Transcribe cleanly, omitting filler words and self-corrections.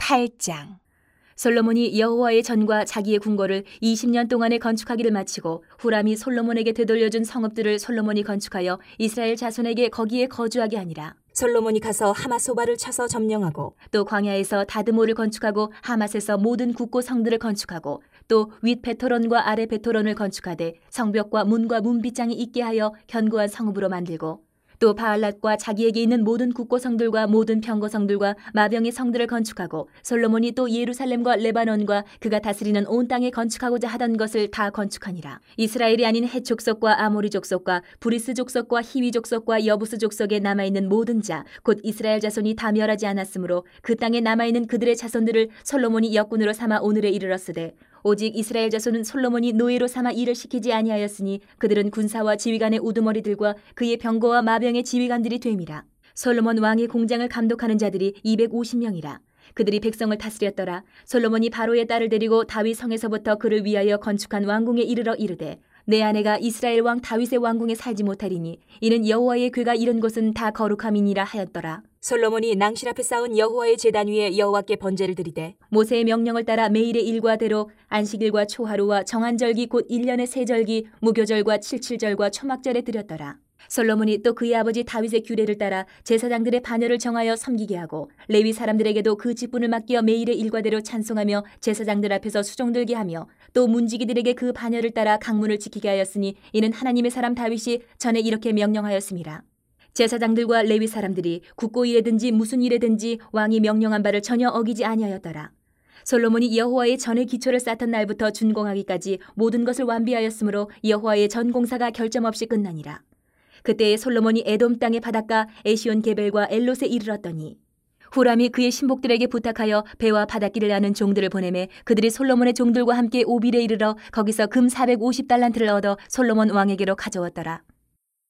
8장. 솔로몬이 여호와의 전과 자기의 궁궐을 20년 동안에 건축하기를 마치고 후람이 솔로몬에게 되돌려준 성읍들을 솔로몬이 건축하여 이스라엘 자손에게 거기에 거주하게 하니라. 솔로몬이 가서 하마소바를 쳐서 점령하고 또 광야에서 다드모를 건축하고 하맛에서 모든 국고 성들을 건축하고 또 윗 베토론과 아래 베토론을 건축하되 성벽과 문과 문빗장이 있게 하여 견고한 성읍으로 만들고 또 바알랏과 자기에게 있는 모든 국고성들과 모든 평거성들과 마병의 성들을 건축하고 솔로몬이 또 예루살렘과 레바논과 그가 다스리는 온 땅에 건축하고자 하던 것을 다 건축하니라. 이스라엘이 아닌 헷 족속과 아모리 족속과 브리스 족속과 히위 족속과 여부스 족속에 남아있는 모든 자 곧 이스라엘 자손이 다 멸하지 않았으므로 그 땅에 남아있는 그들의 자손들을 솔로몬이 역군으로 삼아 오늘에 이르렀으되 오직 이스라엘 자손은 솔로몬이 노예로 삼아 일을 시키지 아니하였으니 그들은 군사와 지휘관의 우두머리들과 그의 병거와 마병의 지휘관들이 됨이라. 솔로몬 왕의 공장을 감독하는 자들이 250명이라. 그들이 백성을 다스렸더라. 솔로몬이 바로의 딸을 데리고 다윗 성에서부터 그를 위하여 건축한 왕궁에 이르러 이르되 내 아내가 이스라엘 왕 다윗의 왕궁에 살지 못하리니 이는 여호와의 궤가 이른 곳은 다 거룩함이니라 하였더라. 솔로몬이 낭실 앞에 쌓은 여호와의 제단 위에 여호와께 번제를 드리되 모세의 명령을 따라 매일의 일과대로 안식일과 초하루와 정한절기 곧 1년의 세 절기 무교절과 칠칠절과 초막절에 드렸더라. 솔로몬이 또 그의 아버지 다윗의 규례를 따라 제사장들의 반열을 정하여 섬기게 하고 레위 사람들에게도 그 직분을 맡겨 매일의 일과대로 찬송하며 제사장들 앞에서 수종들게 하며 또 문지기들에게 그 반열을 따라 강문을 지키게 하였으니 이는 하나님의 사람 다윗이 전에 이렇게 명령하였음이라. 제사장들과 레위 사람들이 국고 일에든지 무슨 일에든지 왕이 명령한 바를 전혀 어기지 아니하였더라. 솔로몬이 여호와의 전의 기초를 쌓던 날부터 준공하기까지 모든 것을 완비하였으므로 여호와의 전 공사가 결점 없이 끝나니라. 그때에 솔로몬이 에돔 땅의 바닷가 에시온 게벨과 엘롯에 이르렀더니 후람이 그의 신복들에게 부탁하여 배와 바닷길을 아는 종들을 보내매 그들이 솔로몬의 종들과 함께 오빌에 이르러 거기서 금 450달란트를 얻어 솔로몬 왕에게로 가져왔더라.